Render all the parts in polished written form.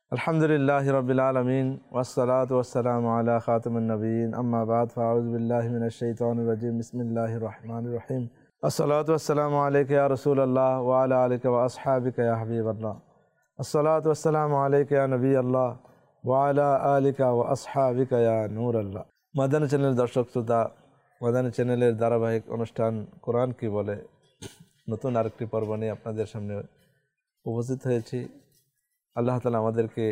আলহামদুলিল্লাহি রাব্বিল আলামিন ওয়াসসালাতু ওয়াসসালামু আলা খাতামিন নবিয়্যিন আম্মা বা'দ ফাআউযু বিল্লাহি মিনাশ শাইতানির রাজিম বিসমিল্লাহির রহমানির রহিম আসসালাতু ওয়াসসালামু আলাইকা ইয়া রাসূলাল্লাহ ওয়া আলা আলিকা ওয়া আসহাবিকা ইয়া হাবিবাল্লাহ আসসালাতু ওয়াসসালামু আলাইকা ইয়া নবিয়াল্লাহ ওয়া আলা আলিকা ওয়া আসহাবিকা ইয়া নূরাল্লাহ। মাদানী চ্যানেলের দর্শক শ্রোতা, মাদানী চ্যানেলের ধারাবাহিক অনুষ্ঠান কোরআন কি বলে নতুন আরেকটি পর্ব নিয়ে আপনাদের সামনে উপস্থিত হয়েছি। আল্লাহ তাআলা আমাদেরকে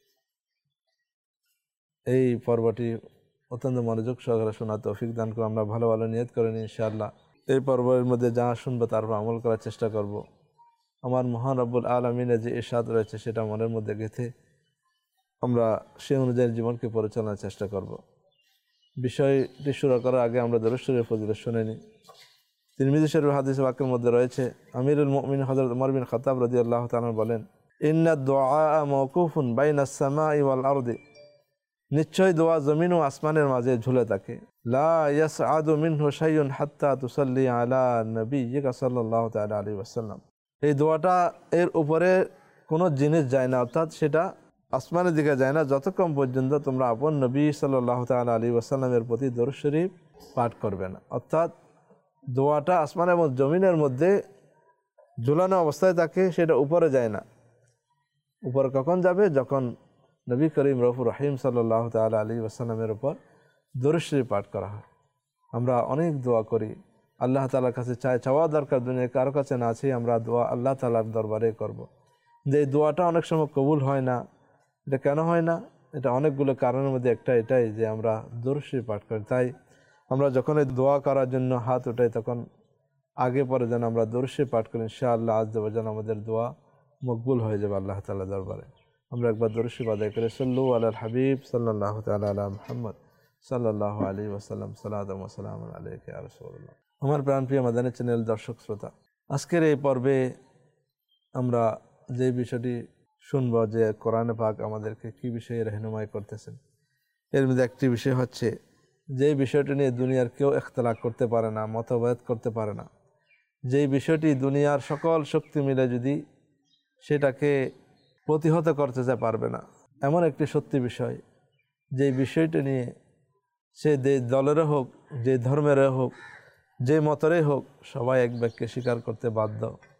এই পর্বটি অত্যন্ত মনোযোগ সহকারে শোনার তৌফিক দান করে আমরা ভালো ভালো নিয়ত করে নিই ইনশাআল্লাহ। এই পর্বের মধ্যে যা শুনবো তার উপর আমল করার চেষ্টা করব। আমার মহান রব্বুল আলামিনের যে ইরশাদ রয়েছে সেটা মনের মধ্যে গেঁথে আমরা সেই অনুযায়ী জীবনকে পরিচালনার চেষ্টা করব। বিষয়টি শুরু করার আগে আমরা দরুদ শরীফের ফজিলত শুনে নিই। তিরমিজি শরীফ হাদিস বাক্যের মধ্যে রয়েছে, আমিরুল মুমিনিন হযরত ওমর বিন খাত্তাব রাদিয়াল্লাহু তাআলা বলেন, ইন্না দুআ মাওকুফুন বাইনাস সামাই ওয়াল আরদি, নিশ্চয় দোয়া জমিন ও আসমানের মাঝে ঝুলে থাকে। লা ইয়াসআদু মিনহু শাইউন হাত্তা তুসাল্লি আলা নবিয়্যিকা সাল্লাল্লাহু তাআলা আলাইহি ওয়াসাল্লাম। এই দোয়াটা এর উপরে কোনো জিনিস যায় না, অর্থাৎ সেটা আসমানের দিকে যায় না যতক্ষণ পর্যন্ত তোমরা আপন নবী সাল্লাল্লাহু তাআলা আলাইহি ওয়াসাল্লামের প্রতি দরুদ শরীফ পাঠ করবে না। অর্থাৎ দোয়াটা আসমান এবং জমিনের মধ্যে ঝুলানো অবস্থায় থাকে, সেটা উপরে যায় না। উপরে কখন যাবে? যখন নবী করিম রউফুর রহিম সাল্লাল্লাহু তাআলা আলাইহি ওয়াসাল্লামের উপর দরুদ শরীফ পাঠ করা হয়। আমরা অনেক দোয়া করি, আল্লাহ তাআলার কাছে চাওয়া দরকার, দুনিয়ায় কারো কাছে না আছে, আমরা দোয়া আল্লাহ তাআলার দরবারে করব। যে এই দোয়াটা অনেক সময় কবুল হয় না, এটা কেন হয় না? এটা অনেকগুলো কারণের মধ্যে একটা এটাই যে আমরা দরুদ শরীফ পাঠ করি। তাই আমরা যখন এই দোয়া করার জন্য হাত উঠাই তখন আগে পরে যেন আমরা দরুদ শরীফ পাঠ করি, ইনশাআল্লাহ আজ দেব যেন আমাদের দোয়া মকবুল হয়ে যাবে আল্লাহ তাআলার দরবারে। আমরা একবার দরুদ শরীফ আদায় করে সাল্লু আলাল হাবিব সাল্লাল্লাহু তাআলা আলা মুহাম্মদ সাল্লাল্লাহু আলাইহি ওয়াসাল্লাম, সালাতু ওয়া সালামু আলাইকা ইয়া রাসূলুল্লাহ। আমার প্রাণপ্রিয় মাদানী চ্যানেল দর্শক শ্রোতা, আজকের এই পর্বে আমরা যে বিষয়টি শুনব যে কোরআনে পাক আমাদেরকে কী বিষয়ে রহনুমাই করতেছেন, এর মধ্যে একটি বিষয় হচ্ছে যে বিষয়টি নিয়ে দুনিয়ার কেউ ইখতিলাফ করতে পারে না, মতভেদ করতে পারে না, যেই বিষয়টি দুনিয়ার সকল শক্তি মিলে যদি সেটাকে প্রতিহত করতে পারবে না, এমন একটি সত্যি বিষয়, যেই বিষয়টি নিয়ে সে দলেরও হোক, যে ধর্মেরও হোক, যে মতেরই হোক, সবাই এক বাক্যে স্বীকার করতে বাধ্য।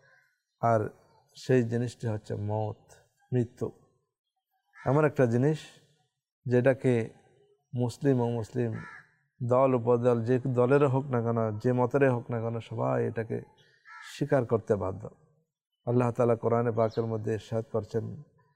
আর সেই জিনিসটি হচ্ছে মওত, মৃত্যু। এমন একটা জিনিস যেটাকে মুসলিম ও মুসলিম, দল উপদল, যে দলেরও হোক না কেন, যে মতেরই হোক না কেন, সবাই এটাকে স্বীকার করতে বাধ্য। আল্লাহ তাআলা কোরআনে পাকের মধ্যে ইরশাদ করছেন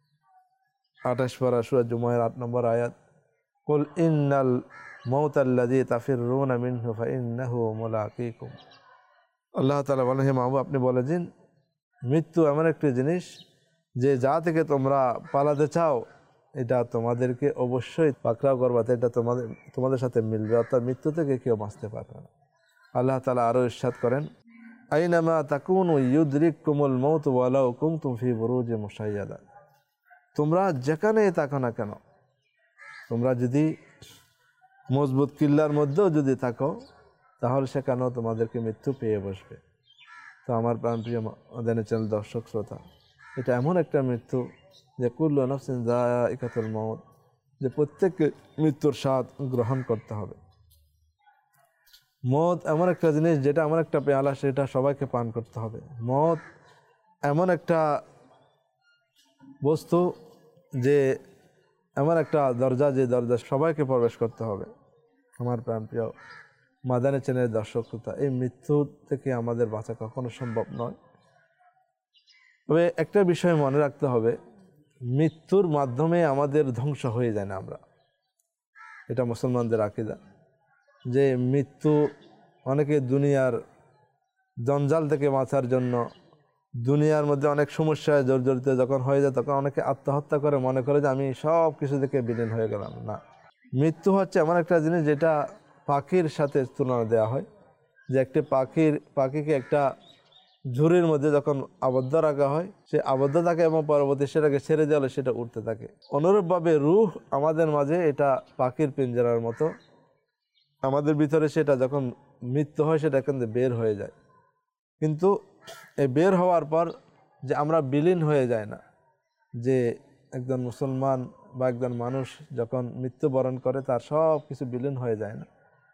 28 পারা সূরা জুমার 8 নম্বর আয়াত, কুল ইন্নাল মাউতাল্লাযী তাফিররুনা মিনহু ফাইন্নাহু মুলাকীকুম। আল্লাহ তাআলা বলেন, হে মাহবুব আপনি বলে দিন, মৃত্যু এমন একটি জিনিস যে যা থেকে তোমরা পালাতে চাও এটা তোমাদেরকে অবশ্যই পাকড়াও করবাতে, এটা তোমাদের সাথে মিলবে, অর্থাৎ মৃত্যু থেকে কেউ বাঁচতে পারবে না। আল্লাহ তাআলা আরও ইরশাদ করেন, আইনামা তাকুনু ইউদরিকুমুল মাউত ওয়ালাউ কুনতুম ফি বুরুজিন মুশাইয়াদা। তোমরা যেখানে থাকো না কেন, তোমরা যদি মজবুত কিল্লার মধ্যেও যদি থাকো, তাহলে সেখানেও তোমাদেরকে মৃত্যু পেয়ে বসবে। তো আমার প্রাণপ্রিয় মাদানী চ্যানেল দর্শক শ্রোতা, এটা এমন একটা মৃত্যু যে কুল্লু নাফসিন যায়িকাতুল মাউত, যে প্রত্যেককে মৃত্যুর স্বাদ গ্রহণ করতে হবে। মওত এমন একটা জিনিস যেটা এমন একটা পেয়ালা, সেটা সবাইকে পান করতে হবে। মওত এমন একটা বস্তু যে এমন একটা দরজা, যে দরজা সবাইকে প্রবেশ করতে হবে। আমার প্রাণপ্রিয় মাদানী চ্যানেলের দর্শক শ্রোতা, এই মৃত্যু থেকে আমাদের বাঁচা কখনো সম্ভব নয়। তবে একটা বিষয় মনে রাখতে হবে, মৃত্যুর মাধ্যমে আমাদের ধ্বংস হয়ে যায় না আমরা, এটা মুসলমানদের আকীদা। যে মৃত্যু, অনেকে দুনিয়ার জঞ্জাল থেকে বাঁচার জন্য, দুনিয়ার মধ্যে অনেক সমস্যায় জর্জরিত যখন হয়ে যায় তখন অনেকে আত্মহত্যা করে, মনে করে যে আমি সব কিছু থেকে বিলীন হয়ে গেলাম। না, মৃত্যু হচ্ছে এমন একটা জিনিস যেটা পাখির সাথে তুলনা দেওয়া হয়, যে একটি পাখিকে একটা ঝুড়ির মধ্যে যখন আবদ্ধ রাখা হয়, সে আবদ্ধ থাকে এবং পরবর্তী সেটাকে ছেড়ে দেওয়া হলে সেটা উঠতে থাকে। অনুরূপভাবে রূহ আমাদের মাঝে এটা পাখির পিঞ্জরার মতো, আমাদের ভিতরে সেটা যখন মৃত্যু হয় সেটা এখান থেকে বের হয়ে যায়। কিন্তু এই বের হওয়ার পর যে আমরা বিলীন হয়ে যায় না, যে একজন মুসলমান বা একজন মানুষ যখন মৃত্যুবরণ করে তার সব কিছু বিলীন হয়ে যায় না,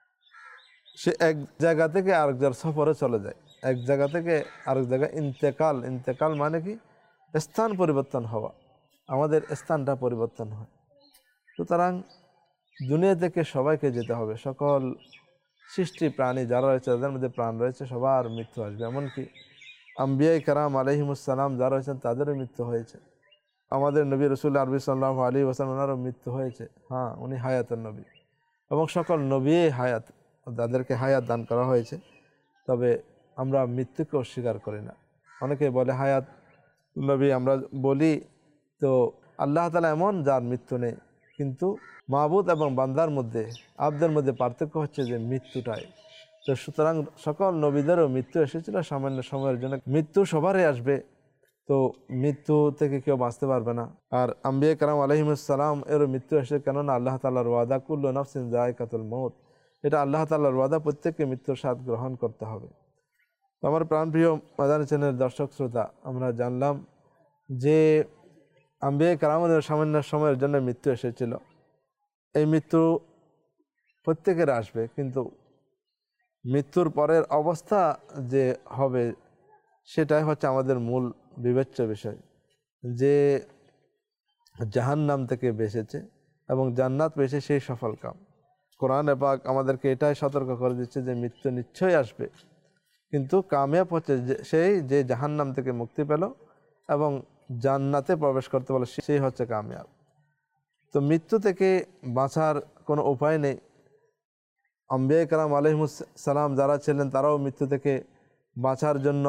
সে এক জায়গা থেকে আরেক জায়গার সফরে চলে যায়। এক জায়গা থেকে আরেক জায়গায় ইন্তেকাল, ইন্তেকাল মানে কি স্থান পরিবর্তন হওয়া, আমাদের স্থানটা পরিবর্তন হয়। সুতরাং দুনিয়া থেকে সবাইকে যেতে হবে, সকল সৃষ্টি প্রাণী যারা রয়েছে যাদের মধ্যে প্রাণ রয়েছে সবার মৃত্যু আসবে। এমনকি আম্বিয়াই কারাম আলাইহিমুসসালাম যারা রয়েছেন তাদেরও মৃত্যু হয়েছে। আমাদের নবী রসুল আরবি সাল্লাল্লাহু আলাইহি ওয়াসাল্লাম ওনারও মৃত্যু হয়েছে, হ্যাঁ উনি হায়াতের নবী, এবং সকল নবী হায়াত, যাদেরকে হায়াত দান করা হয়েছে। তবে আমরা মৃত্যুকে অস্বীকার করি না। অনেকে বলে হায়াত নবী, আমরা বলি তো আল্লাহ তাআলা এমন যার মৃত্যু নেই, কিন্তু মাবুদ এবং বান্দার মধ্যে, আবদের মধ্যে পার্থক্য হচ্ছে যে মৃত্যুটাই। তো সুতরাং সকল নবীদেরও মৃত্যু এসেছিল সামান্য সময়ের জন্য, মৃত্যু সবারই আসবে, তো মৃত্যু থেকে কেউ বাঁচতে পারবে না। আর আম্বিয়া কারাম আলাইহিমুসসালাম এরও মৃত্যু এসে, কেননা আল্লাহ তাআলার ওয়াদা কুল্লু নাফসিন যায়কাতুল মউত, এটা আল্লাহ তাআলার ওয়াদা, প্রত্যেককে মৃত্যুর স্বাদ গ্রহণ করতে হবে। তো আমার প্রাণপ্রিয় মাদানী চ্যানেলের দর্শক শ্রোতা, আমরা জানলাম যে আম্বিয়া কারামদের সামান্য সময়ের জন্য মৃত্যু এসেছিল। এই মৃত্যু প্রত্যেকের আসবে, কিন্তু মৃত্যুর পরের অবস্থা যে হবে সেটাই হচ্ছে আমাদের মূল বিবেচ্য বিষয়, যে জাহান্নাম থেকে বেঁচেছে এবং জান্নাত পেয়েছে সেই সফল কাম। কোরআনে পাক আমাদেরকে এটাই সতর্ক করে দিচ্ছে যে মৃত্যু নিশ্চয়ই আসবে, কিন্তু কামিয়াব হচ্ছে সেই যে জাহান্নাম থেকে মুক্তি পেল এবং জান্নাতে প্রবেশ করতে পারল, সেই হচ্ছে কামিয়াব। তো মৃত্যু থেকে বাঁচার কোনো উপায় নেই। আম্বিয়া কারাম আলাইহিমুসসালাম যারা ছিলেন তারাও মৃত্যু থেকে বাঁচার জন্য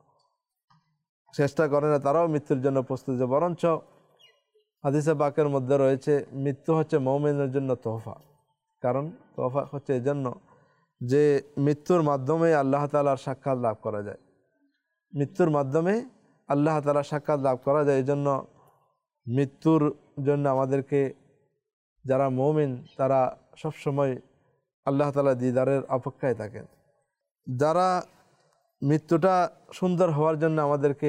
চেষ্টা করে না, তারাও মৃত্যুর জন্য প্রস্তুত। বরঞ্চ হাদিসে পাকের মধ্যে রয়েছে মৃত্যু হচ্ছে মুমিনের জন্য তোহফা। কারণ তোহফা হচ্ছে এই জন্য যে মৃত্যুর মাধ্যমে আল্লাহ তাআলার সাক্ষাৎ লাভ করা যায়, মৃত্যুর মাধ্যমে আল্লাহ তাআলার সাক্ষাৎ লাভ করা যায়। এই জন্য মৃত্যুর জন্য আমাদেরকে, যারা মুমিন তারা সবসময় আল্লাহ তাআলার দিদারের অপেক্ষায় থাকেন। যারা মৃত্যুটা সুন্দর হওয়ার জন্য আমাদেরকে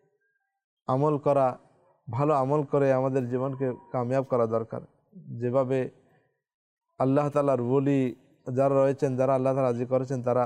আমল করা, ভালো আমল করে আমাদের জীবনকে কামিয়াব করা দরকার। যেভাবে আল্লাহ তাআলার ওলি যারা রয়েছেন, যারা আল্লাহ তাআলা রাজি করেছেন, তারা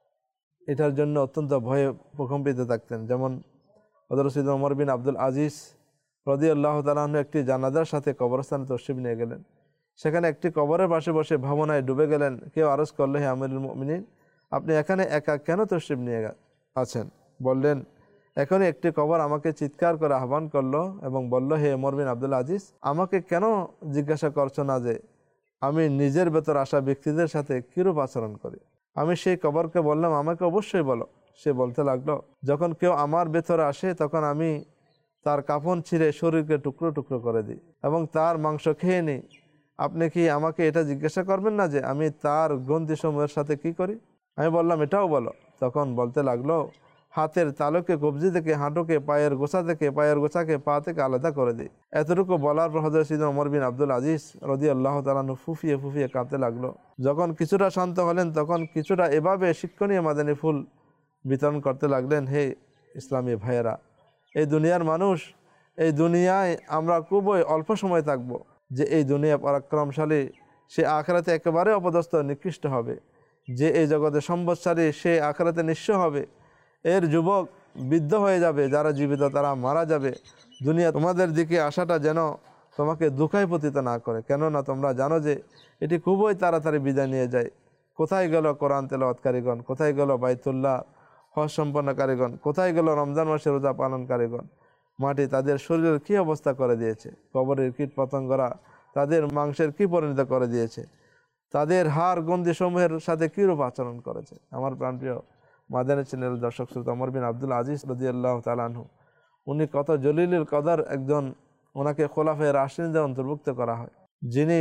এটার জন্য অত্যন্ত ভয়ে প্রকম্পিত থাকতেন। যেমন হযরত সৈয়দনা ওমর বিন আব্দুল আজিজ রাদিয়াল্লাহু তাআলা আনহু একটি জানাজার সাথে কবরস্থানে তশরিফ নিয়ে গেলেন। সেখানে একটি কবরের পাশে বসে ভাবনায় ডুবে গেলেন। কেউ আরজ করল, হে আমিরুল মুমিনিন, আপনি এখানে একা কেন তশরিফ নিয়ে আছেন? বললেন, এখনই একটি কবর আমাকে চিৎকার করে আহ্বান করলো এবং বলল, হে ওমর বিন আব্দুল আজিজ, আমাকে কেন জিজ্ঞাসা করছো না যে আমি নিজের ভেতর আসা ব্যক্তিদের সাথে কীরূপ আচরণ করি? আমি সেই কবরকে বললাম, আমাকে অবশ্যই বলো। সে বলতে লাগলো, যখন কেউ আমার ভেতরে আসে তখন আমি তার কাফন ছিঁড়ে শরীরকে টুকরো টুকরো করে দিই এবং তার মাংস খেয়ে নিই। আপনি কি আমাকে এটা জিজ্ঞাসা করবেন না যে আমি তার গ্রন্থিসমূহের সাথে কি করি? আমি বললাম, এটাও বলো। তখন বলতে লাগলো, হাতের তালুকে কবজি থেকে হাঁটুকে, পায়ের গোছা থেকে পায়ের গোছাকে পা থেকে আলাদা করে দিই। এতটুকু বলার পর হযরত সৈয়দনা ওমর বিন আব্দুল আজিজ রাদিয়াল্লাহু তাআলা আনহু ফুফিয়ে ফুফিয়ে কাঁদতে লাগলো। যখন কিছুটা শান্ত হলেন তখন কিছুটা এভাবে শিক্ষণীয় মাদানী ফুল বিতরণ করতে লাগলেন, হে ইসলামী ভাইয়েরা, এই দুনিয়ার মানুষ, এই দুনিয়ায় আমরা খুবই অল্প সময় থাকবো। যে এই দুনিয়া পরাক্রমশালী সে আখিরাতে একেবারে অপদস্থ নিকৃষ্ট হবে। যে এই জগতে সম্পদশালী সে আখিরাতে নিঃস্ব হবে। এর যুবক বৃদ্ধ হয়ে যাবে, যারা জীবিত তারা মারা যাবে। দুনিয়া তোমাদের দিকে আসাটা যেন তোমাকে দুঃখায় পতিত না করে, কেননা তোমরা জানো যে এটি খুবই তাড়াতাড়ি বিদায় নিয়ে যায়। কোথায় গেল কোরআন তেলাওয়াতকারীগণ? কোথায় গেল বাইতুল্লাহ হজ সম্পন্নকারীগণ? কোথায় গেল রমজান মাসের রোজা পালনকারীগণ? মাটি তাদের শরীরের কী অবস্থা করে দিয়েছে, কবরের কীট পতঙ্গরা তাদের মাংসের কী পরিণত করে দিয়েছে, তাদের হাড় গন্ধিসমূহের সাথে কীরূপ আচরণ করেছে। আমার প্রাণপ্রিয় মাদানী চ্যানেল দর্শক শ্রোতা, ওমর বিন আব্দুল আজিজ রাদিয়াল্লাহু তাআলা আনহু, উনি কত জলিলুল কদর একজন, ওনাকে খোলাফায়ে রাশিদিনদের অন্তর্ভুক্ত করা হয়। যিনি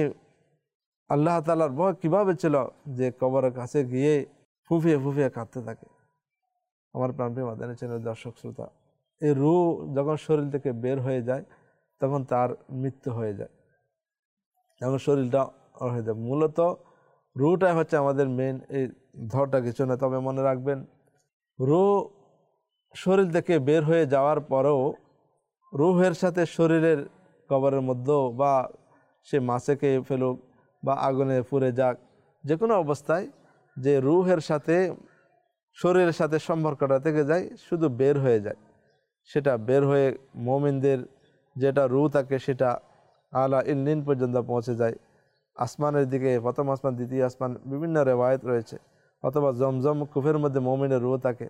আল্লাহ তাআলার ভয় কীভাবে ছিল যে কবরের কাছে গিয়ে ফুফিয়ে ফুফিয়ে কাঁদতে থাকে। আমার প্রাণপ্রিয় মাদানী চ্যানেল দর্শক শ্রোতা, এই রূহ যখন শরীর থেকে বের হয়ে যায় তখন তার মৃত্যু হয়ে যায়, যখন শরীরটা হয়ে যায়। মূলত রূহটাই হচ্ছে আমাদের মেন, এই ধরটা কিছু না। তবে মনে রাখবেন, রূহ শরীর থেকে বের হয়ে যাওয়ার পরেও রূহের সাথে শরীরের কবরের মধ্যেও বা সে মাছে খেয়ে ফেলুক বা আগুনে পুড়ে যাক, যে কোনো অবস্থায় যে রুহের সাথে শরীরের সাথে সম্পর্কটা থেকে যায়, শুধু বের হয়ে যায়, সেটা বের হয়ে মুমিনদের যেটা রুহ থাকে সেটা আলা ইল্লিন পর্যন্ত পৌঁছে যায়, আসমানের দিকে, প্রথম আসমান, দ্বিতীয় আসমান, বিভিন্ন রেওয়ায়েত রয়েছে। অথবা জমজম কুফের মধ্যে মুমিনের রুহ থাকে।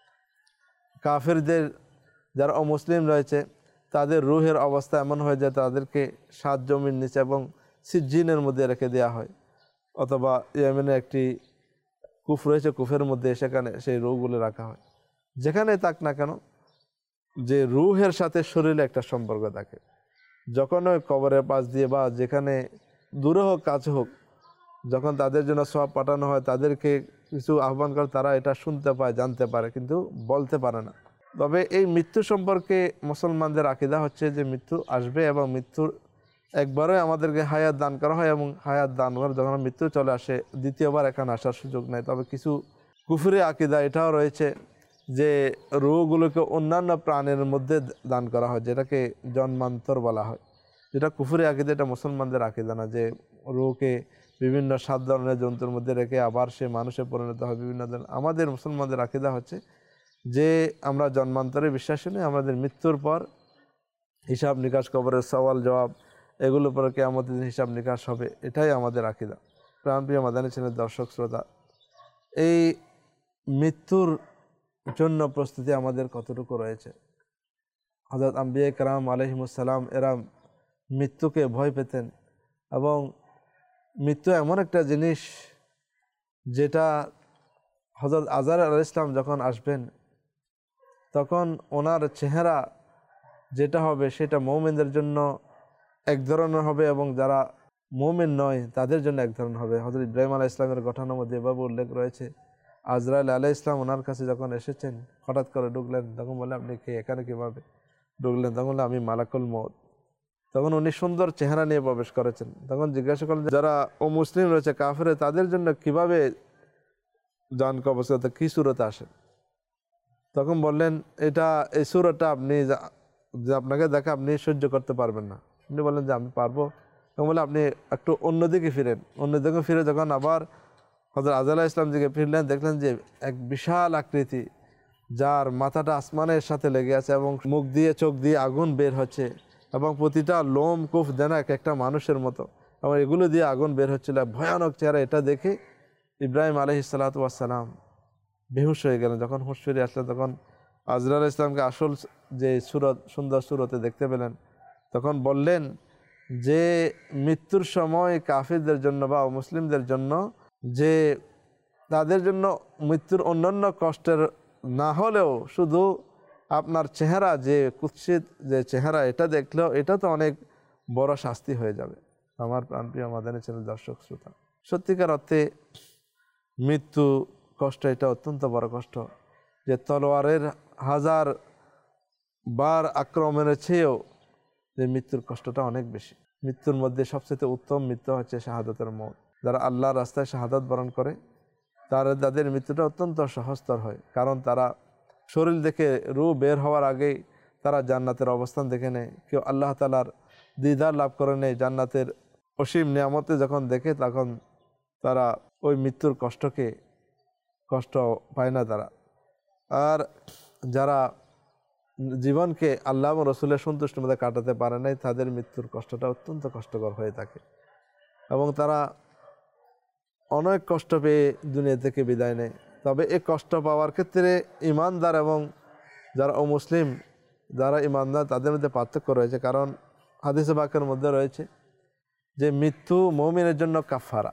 কাফেরদের যারা অমুসলিম রয়েছে তাদের রুহের অবস্থা এমন হয়ে যায় তাদেরকে 7 জমির নিচে এবং সিজ্জিনের মধ্যে রেখে দেওয়া হয়। অথবা ইয়েমেনে একটি কুফ রয়েছে, কুফের মধ্যে সেখানে সেই রুহগুলো রাখা হয়। যেখানে থাক না কেন, যে রুহের সাথে শরীরে একটা সম্পর্ক থাকে, যখন ওই কবরের পাশ দিয়ে বা যেখানে দূরে হোক কাছে হোক, যখন তাদের জন্য সওয়াব পাঠানো হয়, তাদেরকে কিছু আহ্বান করে, তারা এটা শুনতে পায়, জানতে পারে, কিন্তু বলতে পারে না। তবে এই মৃত্যু সম্পর্কে মুসলমানদের আকীদা হচ্ছে যে মৃত্যু আসবে এবং মৃত্যুর একবারে আমাদেরকে হায়াত দান করা হয় এবং হায়াত দান করে যখন মৃত্যু চলে আসে দ্বিতীয়বার এখানে আসার সুযোগ নেই। তবে কিছু কুফরি আকীদা এটাও রয়েছে যে রুহগুলোকে অন্যান্য প্রাণের মধ্যে দান করা হয়, যেটাকে জন্মান্তর বলা হয়। যেটা কুফরি আকীদা, এটা মুসলমানদের আকীদা না, যে রুহকে বিভিন্ন 7 ধরনের জন্তুর মধ্যে রেখে আবার সে মানুষে পরিণত হয় বিভিন্ন ধরনের। আমাদের মুসলমানদের আকীদা হচ্ছে যে আমরা জন্মান্তরে বিশ্বাসী নই, আমাদের মৃত্যুর পর হিসাব নিকাশ, কবরের সওয়াল জবাব, এগুলোর পরে কিয়ামতের দিন হিসাব নিকাশ হবে, এটাই আমাদের আকীদা। প্রাণপ্রিয় মাদানী চ্যানেলের দর্শক শ্রোতা, এই মৃত্যুর জন্য প্রস্তুতি আমাদের কতটুকু রয়েছে? হযরত আম্বিয়া কেরাম আলাইহিমুসসালাম এরা মৃত্যুকে ভয় পেতেন এবং মৃত্যু এমন একটা জিনিস যেটা হযরত আজর আলাইহিস সালাম যখন আসবেন তখন ওনার চেহারা যেটা হবে সেটা মুমিনদের জন্য এক ধরনের হবে এবং যারা মুমিন নয় তাদের জন্য এক ধরনের হবে। হযরত ইব্রাহিম আলাইহিস সালামের ঘটনার মধ্যে এভাবে উল্লেখ রয়েছে, আজরাইল আলাইহিস সালাম ওনার কাছে যখন এসেছেন, হঠাৎ করে ঢুকলেন, তখন বললেন আপনি কে, এখানে কীভাবে ঢুকলেন? তখন বললেন আমি মালাকুল মউত। তখন উনি সুন্দর চেহারা নিয়ে প্রবেশ করেছেন। তখন জিজ্ঞাসা করলেন যারা অমুসলিম রয়েছে, কাফের, তাদের জন্য কিভাবে জান কবজ করতে, কী সুরতে আসেন? তখন বললেন এটা এই সুরতটা আপনি যে আপনাকে দেখে আপনি সহ্য করতে পারবেন না। উনি বললেন যে আমি পারবো। তখন বলে আপনি একটু অন্যদিকে ফিরেন। অন্যদিকে ফিরে যখন আবার হযরত আজর আলাইহিস সালাম দিকে ফিরলেন, দেখলেন যে এক বিশাল আকৃতি, যার মাথাটা আসমানের সাথে লেগে আছে এবং মুখ দিয়ে চোখ দিয়ে আগুন বের হচ্ছে এবং প্রতিটা লোম কুফ যেন এক একটা মানুষের মতো, এবং এগুলো দিয়ে আগুন বের হচ্ছিল, ভয়ানক চেহারা। এটা দেখে ইব্রাহিম আলাইহিস সালাতু ওয়াস সালাম বেহুশ হয়ে গেলেন। যখন হুঁশ ফিরে আসলেন তখন আজর আলাইহিস সালামকে আসল যে সুরত, সুন্দর সুরতে দেখতে পেলেন। তখন বললেন যে মৃত্যুর সময় কাফিরদের জন্য বা মুসলিমদের জন্য, যে তাদের জন্য মৃত্যুর অন্যান্য কষ্টের না হলেও শুধু আপনার চেহারা, যে কুৎসিত যে চেহারা, এটা দেখলেও এটা তো অনেক বড় শাস্তি হয়ে যাবে। আমার প্রাণপ্রিয় মাদানী চ্যানেল দর্শক শ্রোতা, সত্যিকার অর্থে মৃত্যু কষ্ট এটা অত্যন্ত বড় কষ্ট, যে তলোয়ারের 1000 বার আক্রমণের চেয়েও যে মৃত্যুর কষ্টটা অনেক বেশি। মৃত্যুর মধ্যে সবচেয়ে উত্তম মৃত্যু হচ্ছে শাহাদাতের মওত। যারা আল্লাহর রাস্তায় শাহাদাত বরণ করে তাদের মৃত্যুটা অত্যন্ত সহজতর হয়, কারণ তারা শরীর দেখে, রূহ বের হওয়ার আগেই তারা জান্নাতের অবস্থান দেখে নেয়। কেউ আল্লাহ তাআলার দিদার লাভ করে নেয়, জান্নাতের অসীম নিয়ামতে যখন দেখে তখন তারা ওই মৃত্যুর কষ্ট পায় না তারা। আর যারা জীবনকে আল্লাহ ও রসুলের সন্তুষ্টির মধ্যে কাটাতে পারে নাই, তাদের মৃত্যুর কষ্টটা অত্যন্ত কষ্টকর হয়ে থাকে এবং তারা অনেক কষ্ট পেয়ে দুনিয়া থেকে বিদায় নেয়। তবে এই কষ্ট পাওয়ার ক্ষেত্রে ইমানদার এবং যারা অমুসলিম, যারা ইমানদার, তাদের মধ্যে পার্থক্য রয়েছে। কারণ হাদিসে পাকের মধ্যে রয়েছে যে মৃত্যু মুমিনের জন্য কাফারা।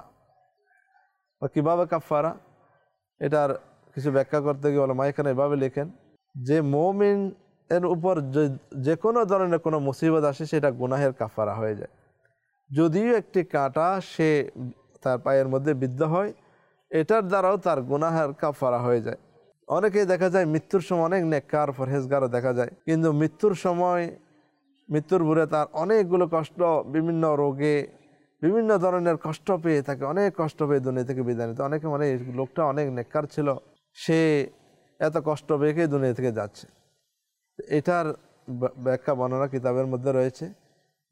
কীভাবে কাফারা, এটার কিছু ব্যাখ্যা করতে গিয়ে ওলামা এখানে এভাবে লেখেন যে মুমিন এর উপর যে কোনো ধরনের কোনো মুসিবত আসে সেটা গুনাহের কাফারা হয়ে যায়। যদিও একটি কাঁটা সে তার পায়ের মধ্যে বিদ্ধ হয়, এটার দ্বারাও তার গুনাহের কাফারা হয়ে যায়। অনেকেই দেখা যায় মৃত্যুর সময় অনেক নেককার পরহেজগারও দেখা যায়, কিন্তু মৃত্যুর সময়, মৃত্যুর ভোরে তার অনেকগুলো কষ্ট, বিভিন্ন রোগে বিভিন্ন ধরনের কষ্ট পেয়ে থাকে, অনেক কষ্ট পেয়ে দুনিয়া থেকে বিদায় নিতে। অনেকে মানে এই লোকটা অনেক নেককার ছিল, সে এত কষ্ট পেয়ে দুনিয়া থেকে যাচ্ছে। এটার ব্যাখ্যা বর্ণনা কিতাবের মধ্যে রয়েছে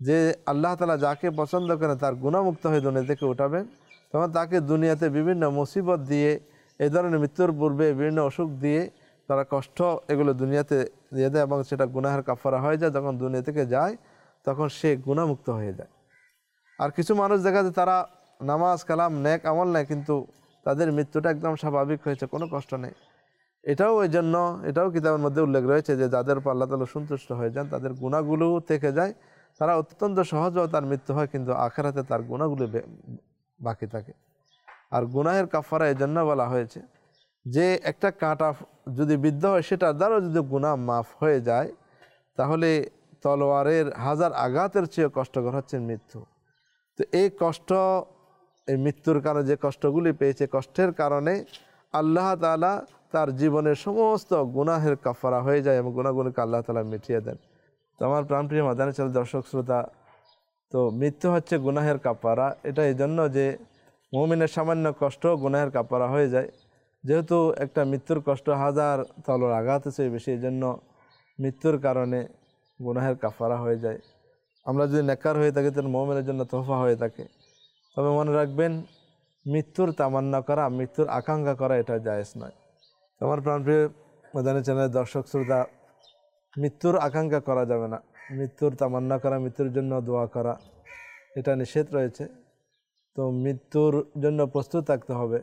যে আল্লাহ তাআলা যাকে পছন্দ করেন তার গুনাহমুক্ত হয়ে দুনিয়া থেকে উঠাবেন, তখন তাকে দুনিয়াতে বিভিন্ন মুসিবত দিয়ে, এই ধরনের মৃত্যুর পূর্বে বিভিন্ন অসুখ দিয়ে তারা কষ্ট এগুলো দুনিয়াতে দিয়ে দেয় এবং সেটা গুনাহের কাফারা হয়ে যায়। যখন দুনিয়া থেকে যায় তখন সে গুনাহমুক্ত হয়ে যায়। আর কিছু মানুষ দেখা যায় তারা নামাজ কালাম নেক আমল নেয়, কিন্তু তাদের মৃত্যুটা একদম স্বাভাবিক হয়েছে, কোনো কষ্ট নেই। এটাও ওই জন্য, এটাও কিতাবের মধ্যে উল্লেখ রয়েছে যে যাদের উপর আল্লাহ তাআলা সন্তুষ্ট হয়ে যান তাদের গুনাহগুলো থেকে যায়, তারা অত্যন্ত সহজেও তার মৃত্যু হয়, কিন্তু আখিরাতে তার গুনাহগুলো বাকি থাকে। আর গুনাহের কাফারা এই জন্য বলা হয়েছে যে একটা কাঁটা যদি বিদ্ধ হয় সেটার দ্বারাও যদি গুনাহ মাফ হয়ে যায়, তাহলে তলোয়ারের 1000 আঘাতের চেয়ে কষ্টকর হচ্ছে মৃত্যু। তো এই কষ্ট, এই মৃত্যুর কারণে যে কষ্টগুলি পেয়েছে, কষ্টের কারণে আল্লাহ তাআলা তার জীবনের সমস্ত গুনাহের কাফারা হয়ে যায় এবং গুনাহগুলিকে আল্লাহ তাআলা মিটিয়ে দেন। তো আমার প্রাণপ্রিয় মাদানী চ্যানেল দর্শক শ্রোতা, তো মৃত্যু হচ্ছে গুনাহের কাফারা। এটা এই জন্য যে মুমিনের সামান্য কষ্ট গুনাহের কাফারা হয়ে যায়। যেহেতু একটা মৃত্যুর কষ্ট 1000 তলোয়ার আঘাত চেয়ে বেশি, এই জন্য মৃত্যুর কারণে গুনাহের কাফারা হয়ে যায়। আমরা যদি নেককার হয়ে থাকি তাহলে মুমিনের জন্য তোহফা হয়ে থাকে। তবে মনে রাখবেন, মৃত্যুর তামান্না করা, মৃত্যুর আকাঙ্ক্ষা করা এটা জায়েজ নয়। আমার প্রাণপ্রিয় মাদানী চ্যানেলের দর্শক শ্রোতা, মৃত্যুর আকাঙ্ক্ষা করা যাবে না, মৃত্যুর তামান্না করা, মৃত্যুর জন্য দোয়া করা এটা নিষেধ রয়েছে। তো মৃত্যুর জন্য প্রস্তুত থাকতে হবে।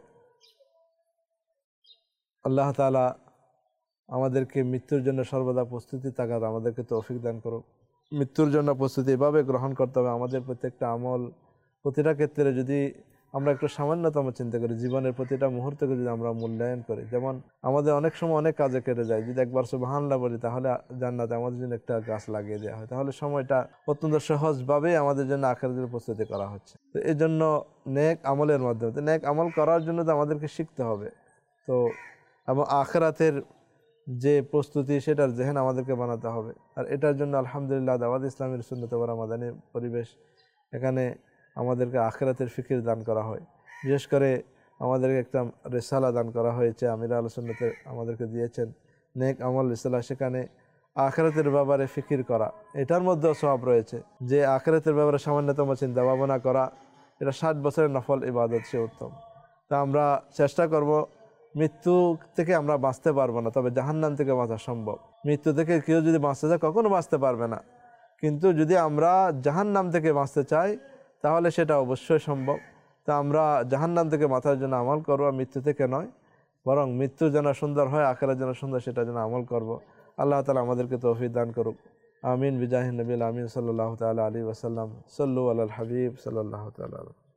আল্লাহ তাআলা আমাদেরকে মৃত্যুর জন্য সর্বদা প্রস্তুতি থাকার আমাদেরকে তৌফিক দান করুক। মৃত্যুর জন্য প্রস্তুতি এভাবে গ্রহণ করতে হবে। আমাদের প্রত্যেকটা আমল, প্রতিটা ক্ষেত্রে যদি আমরা একটু সামান্যতম চিন্তা করি, জীবনের প্রতিটা মুহূর্তকে যদি আমরা মূল্যায়ন করি, যেমন আমাদের অনেক সময় অনেক কাজে কেটে যায়, যদি একবার সুবহানাল্লাহ বলি তাহলে জান্নাতে আমাদের জন্য একটা গাছ লাগিয়ে দেওয়া হয়, তাহলে সময়টা অত্যন্ত সহজভাবে আমাদের জন্য আখিরাতের প্রস্তুতি করা হচ্ছে। তো এই জন্য নেক আমলের মাধ্যমে, তো নেক আমল করার জন্য তো আমাদেরকে শিখতে হবে। তো এবং আখিরাতের যে প্রস্তুতি সেটার জেহেন আমাদেরকে বানাতে হবে। আর এটার জন্য আলহামদুলিল্লাহ দাওয়াত ইসলামের সুন্নাত ওয়াল মাদানী পরিবেশ, এখানে আমাদেরকে আখিরাতের ফিকির দান করা হয়। বিশেষ করে আমাদেরকে একটা রিসালা দান করা হয়েছে, আমির আহলে সুন্নাতে আমাদেরকে দিয়েছেন নেক আমল রিসালা, সেখানে আখিরাতের ব্যাপারে ফিকির করা, এটার মধ্যেও সওয়াব রয়েছে। যে আখিরাতের ব্যাপারে সামান্যতম চিন্তা ভাবনা করা, এটা 60 বছরের নফল ইবাদত সে উত্তম। তা আমরা চেষ্টা করব, মৃত্যু থেকে আমরা বাঁচতে পারবো না, তবে জাহান্নাম থেকে বাঁচা সম্ভব। মৃত্যু থেকে কেউ যদি বাঁচতে চায় কখনো বাঁচতে পারবে না, কিন্তু যদি আমরা জাহান্নাম থেকে বাঁচতে চাই তাহলে সেটা অবশ্যই সম্ভব। তা আমরা জাহান্নাম থেকে বাঁচার জন্য আমল করবো, মৃত্যু থেকে নয়, বরং মৃত্যু যেন সুন্দর হয়, আখিরাত যেন সুন্দর, সেটা যেন আমল করব। আল্লাহ তাআলা আমাদেরকে তৌফিক দান করুক। আমিন বিজাহি নবিল আমিন সাল্লাল্লাহু তাআলা আলাইহি ওয়াসাল্লাম। সাল্লু আলাল হাবিব সাল্লাল্লাহু তাআলা।